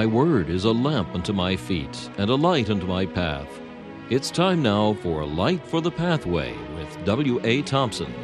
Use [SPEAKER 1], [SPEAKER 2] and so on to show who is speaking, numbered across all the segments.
[SPEAKER 1] Thy word is a lamp unto my feet and a light unto my path. It's time now for A Light for the Pathway with W.A. Thompson.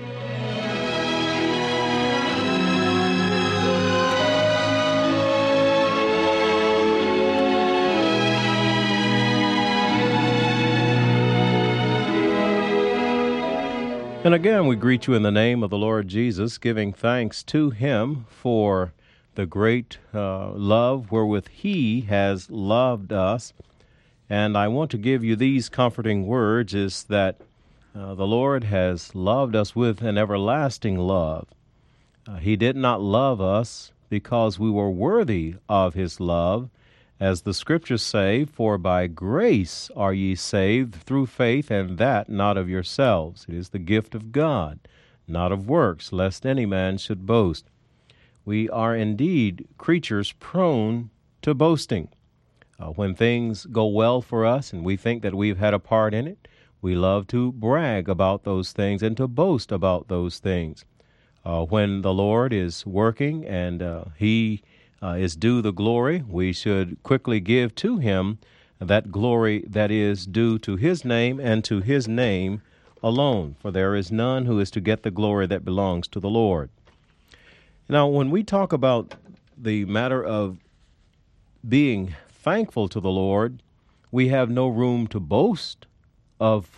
[SPEAKER 2] And again, we greet you in the name of the Lord Jesus, giving thanks to Him for the great love wherewith He has loved us. And I want to give you these comforting words, is that the Lord has loved us with an everlasting love. He did not love us because we were worthy of His love. As the Scriptures say, for by grace are ye saved through faith, and that not of yourselves. It is the gift of God, not of works, lest any man should boast. We are indeed creatures prone to boasting. When things go well for us and we think that we've had a part in it, we love to brag about those things and to boast about those things. When the Lord is working and He is due the glory, we should quickly give to Him that glory that is due to His name and to His name alone, for there is none who is to get the glory that belongs to the Lord. Now, when we talk about the matter of being thankful to the Lord, we have no room to boast of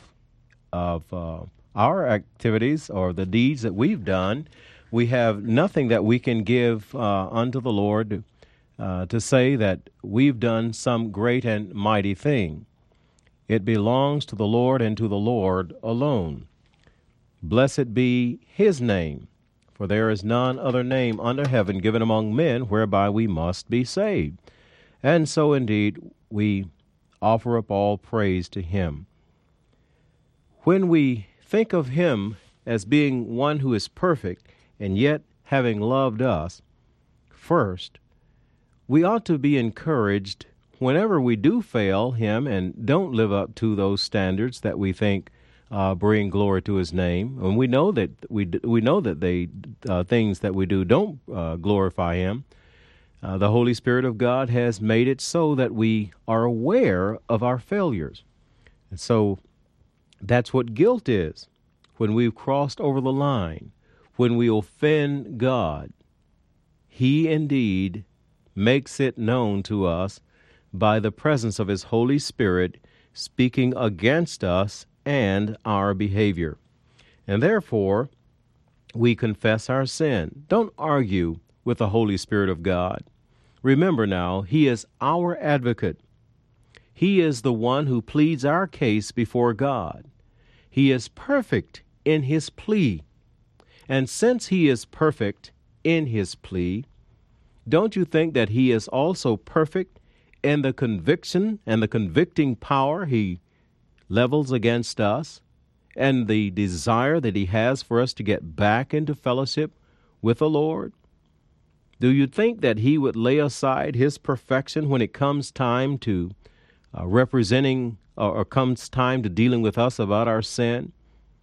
[SPEAKER 2] our activities or the deeds that we've done. We have nothing that we can give unto the Lord to say that we've done some great and mighty thing. It belongs to the Lord and to the Lord alone. Blessed be His name, for there is none other name under heaven given among men whereby we must be saved. And so indeed we offer up all praise to Him. When we think of Him as being one who is perfect, and yet having loved us first, we ought to be encouraged whenever we do fail Him and don't live up to those standards that we think bring glory to His name. And we know that the things that we do don't glorify Him. The Holy Spirit of God has made it so that we are aware of our failures. And so that's what guilt is. When we've crossed over the line, when we offend God, He indeed makes it known to us by the presence of His Holy Spirit speaking against us and our behavior. And therefore, we confess our sin. Don't argue with the Holy Spirit of God. Remember now, He is our advocate. He is the one who pleads our case before God. He is perfect in His plea. And since He is perfect in His plea, don't you think that He is also perfect in the conviction and the convicting power He levels against us, and the desire that He has for us to get back into fellowship with the Lord? Do you think that He would lay aside His perfection when it comes time to representing or comes time to dealing with us about our sin?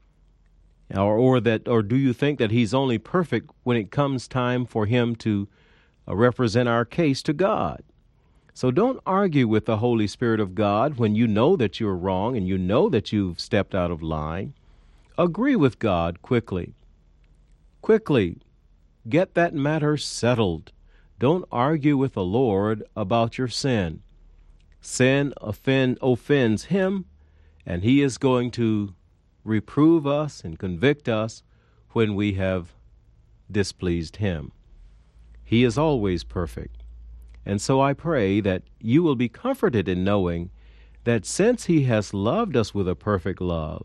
[SPEAKER 2] Or do you think that He's only perfect when it comes time for Him to represent our case to God? So don't argue with the Holy Spirit of God when you know that you're wrong and you know that you've stepped out of line. Agree with God quickly. Quickly, get that matter settled. Don't argue with the Lord about your sin. Sin offends Him, and He is going to reprove us and convict us when we have displeased Him. He is always perfect. And so I pray that you will be comforted in knowing that since He has loved us with a perfect love,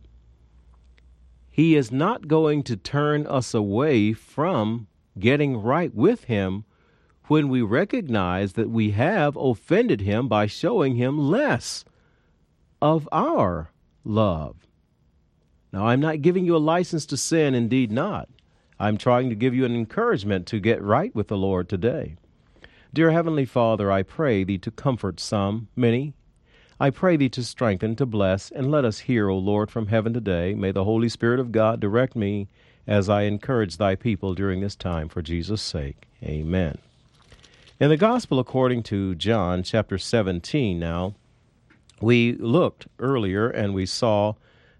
[SPEAKER 2] He is not going to turn us away from getting right with Him when we recognize that we have offended Him by showing Him less of our love. Now, I'm not giving you a license to sin, indeed not. I'm trying to give you an encouragement to get right with the Lord today. Dear Heavenly Father, I pray Thee to comfort some, many. I pray Thee to strengthen, to bless, and let us hear, O Lord, from heaven today. May the Holy Spirit of God direct me as I encourage Thy people during this time for Jesus' sake. Amen. In the Gospel according to John, chapter 17 now, we looked earlier and we saw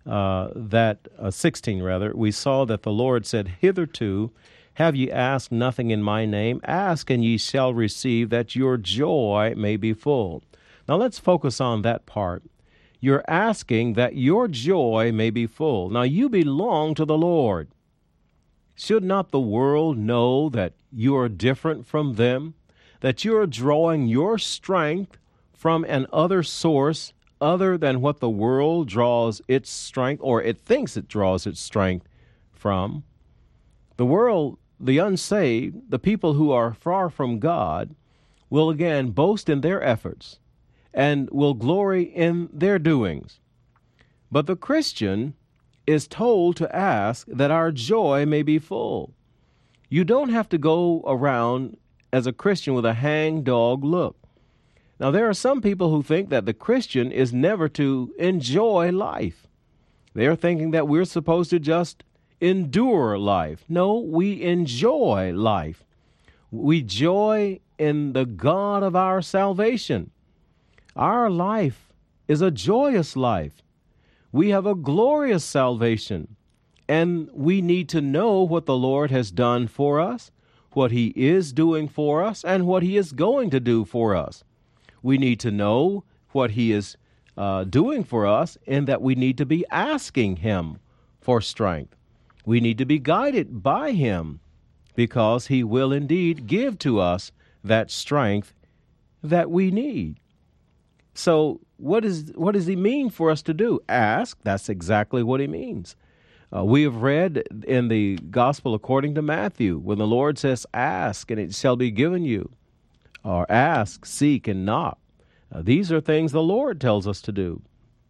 [SPEAKER 2] 16 rather, we saw that the Lord said, "Hitherto have ye asked nothing in my name? Ask, and ye shall receive, that your joy may be full." Now let's focus on that part. You're asking that your joy may be full. Now you belong to the Lord. Should not the world know that you are different from them? That you are drawing your strength from an other source other than what the world draws its strength, or it thinks it draws its strength from? The world, the unsaved, the people who are far from God, will again boast in their efforts and will glory in their doings. But the Christian is told to ask that our joy may be full. You don't have to go around as a Christian with a hang-dog look. Now, there are some people who think that the Christian is never to enjoy life. They're thinking that we're supposed to just endure life. No, we enjoy life. We joy in the God of our salvation. Our life is a joyous life. We have a glorious salvation, and we need to know what the Lord has done for us, what He is doing for us, and what He is going to do for us. We need to know what He is doing for us, and that we need to be asking Him for strength. We need to be guided by Him, because He will indeed give to us that strength that we need. So what does He mean for us to do? Ask. That's exactly what He means. We have read in the Gospel according to Matthew, when the Lord says, "Ask, and it shall be given you," or "Ask, seek, and knock." These are things the Lord tells us to do.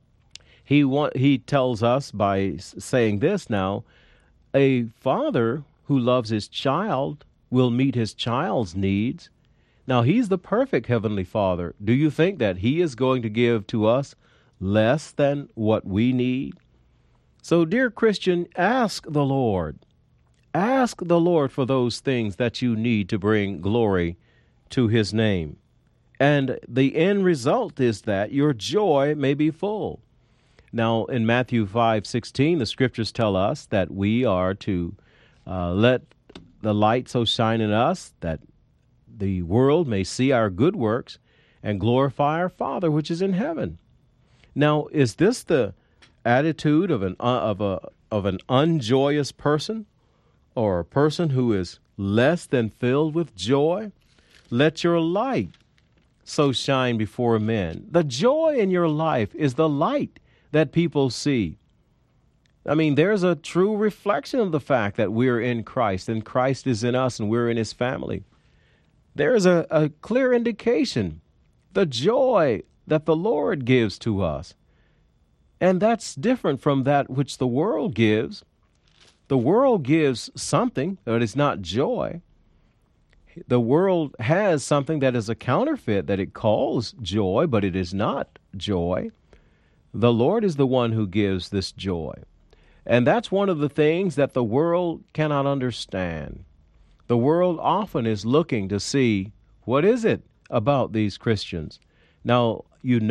[SPEAKER 2] He tells us by saying this now, a father who loves his child will meet his child's needs. Now, He's the perfect Heavenly Father. Do you think that He is going to give to us less than what we need? So, dear Christian, ask the Lord. Ask the Lord for those things that you need to bring glory to His name. And the end result is that your joy may be full. Now, in Matthew 5:16, the Scriptures tell us that we are to let the light so shine in us that the world may see our good works and glorify our Father which is in heaven. Now, is this the attitude of an unjoyous person, or a person who is less than filled with joy? Let your light so shine before men. The joy in your life is the light that people see. I mean, there's a true reflection of the fact that we're in Christ, and Christ is in us, and we're in His family. There's a clear indication, the joy that the Lord gives to us. And that's different from that which the world gives. The world gives something, but it's not joy. The world has something that is a counterfeit that it calls joy, but it is not joy. The Lord is the one who gives this joy. And that's one of the things that the world cannot understand. The world often is looking to see, what is it about these Christians? Now,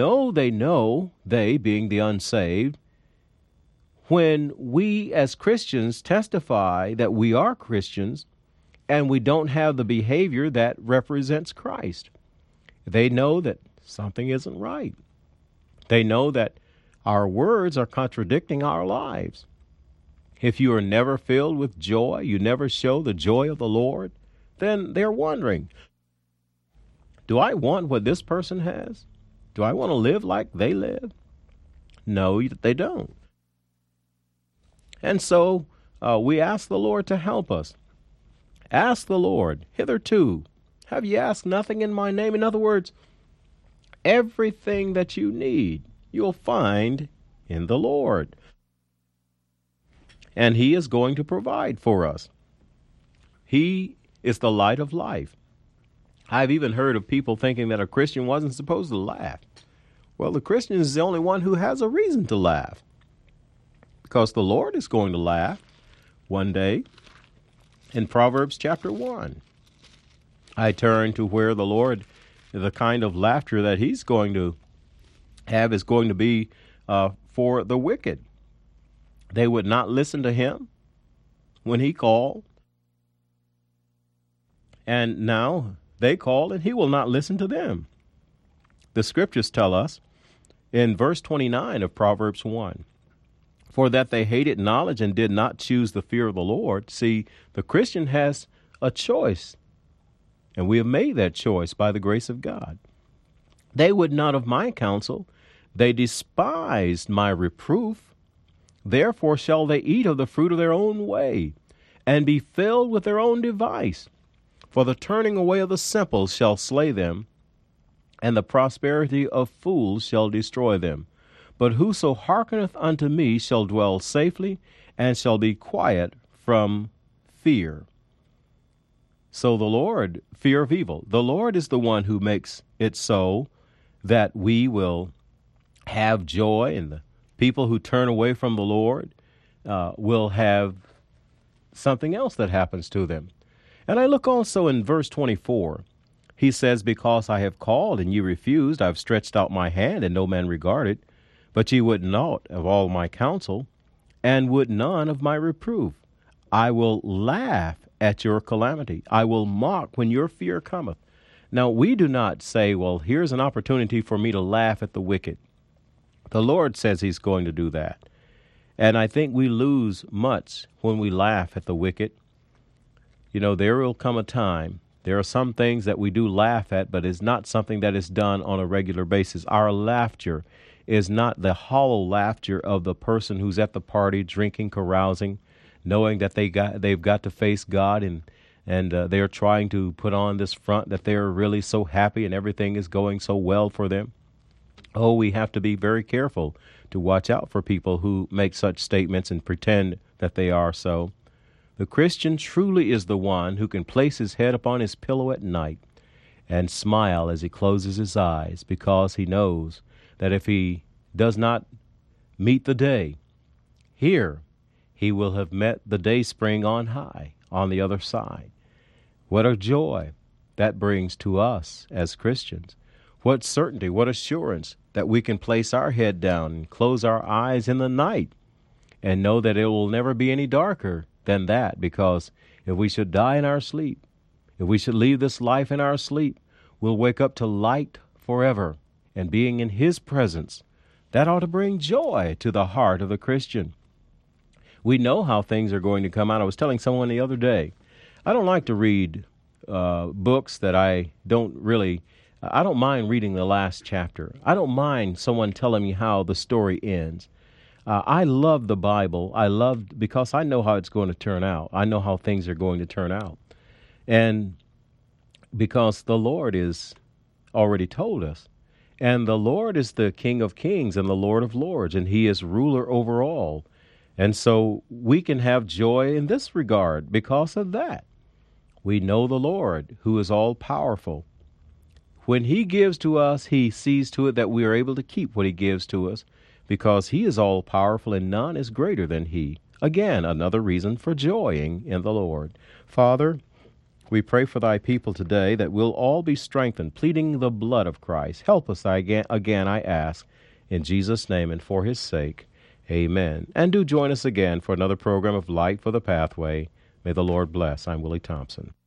[SPEAKER 2] they being the unsaved, when we as Christians testify that we are Christians and we don't have the behavior that represents Christ, they know that something isn't right. They know that our words are contradicting our lives. If you are never filled with joy, you never show the joy of the Lord, then they're wondering, do I want what this person has? Do I want to live like they live? No, they don't. And so we ask the Lord to help us. Ask the Lord, hitherto, have ye asked nothing in my name? In other words, everything that you need, you'll find in the Lord. And He is going to provide for us. He is the light of life. I've even heard of people thinking that a Christian wasn't supposed to laugh. Well, the Christian is the only one who has a reason to laugh, because the Lord is going to laugh one day. In Proverbs chapter 1, I turn to where the Lord, the kind of laughter that he's going to have is going to be for the wicked. They would not listen to him when he called. And now they call and he will not listen to them. The scriptures tell us in verse 29 of Proverbs 1, for that they hated knowledge and did not choose the fear of the Lord. See, the Christian has a choice, and we have made that choice by the grace of God. They would not of my counsel. They despised my reproof. Therefore shall they eat of the fruit of their own way, and be filled with their own device. For the turning away of the simple shall slay them, and the prosperity of fools shall destroy them. But whoso hearkeneth unto me shall dwell safely, and shall be quiet from fear. So the Lord, fear of evil. The Lord is the one who makes it so that we will have joy, and the people who turn away from the Lord will have something else that happens to them. And I look also in verse 24. He says, because I have called and ye refused, I have stretched out my hand and no man regarded. But ye would naught of all my counsel, and would none of my reproof. I will laugh at your calamity. I will mock when your fear cometh. Now, we do not say, well, here's an opportunity for me to laugh at the wicked. The Lord says he's going to do that. And I think we lose much when we laugh at the wicked. You know, there will come a time. There are some things that we do laugh at, but it's not something that is done on a regular basis. Our laughter is not the hollow laughter of the person who's at the party drinking, carousing, knowing that they've got to face God and they are trying to put on this front that they're really so happy and everything is going so well for them. Oh, we have to be very careful to watch out for people who make such statements and pretend that they are so. The Christian truly is the one who can place his head upon his pillow at night and smile as he closes his eyes, because he knows that if he does not meet the day here, he will have met the day spring on high on the other side. What a joy that brings to us as Christians. What certainty, what assurance that we can place our head down and close our eyes in the night and know that it will never be any darker than that, because if we should die in our sleep, if we should leave this life in our sleep, we'll wake up to light forever and being in his presence. That ought to bring joy to the heart of the Christian. We know how things are going to come out. I was telling someone the other day, I don't like to read books that I don't mind reading the last chapter. I don't mind someone telling me how the story ends. I love the Bible. Because I know how it's going to turn out. I know how things are going to turn out. And because the Lord is already told us. And the Lord is the King of Kings and the Lord of Lords, and he is ruler over all. And so we can have joy in this regard because of that. We know the Lord, who is all powerful. When he gives to us, he sees to it that we are able to keep what he gives to us, because he is all powerful and none is greater than he. Again, another reason for joying in the Lord. Father, we pray for thy people today that we'll all be strengthened, pleading the blood of Christ. Help us, again, I ask, in Jesus' name and for his sake. Amen. And do join us again for another program of Light for the Pathway. May the Lord bless. I'm Willie Thompson.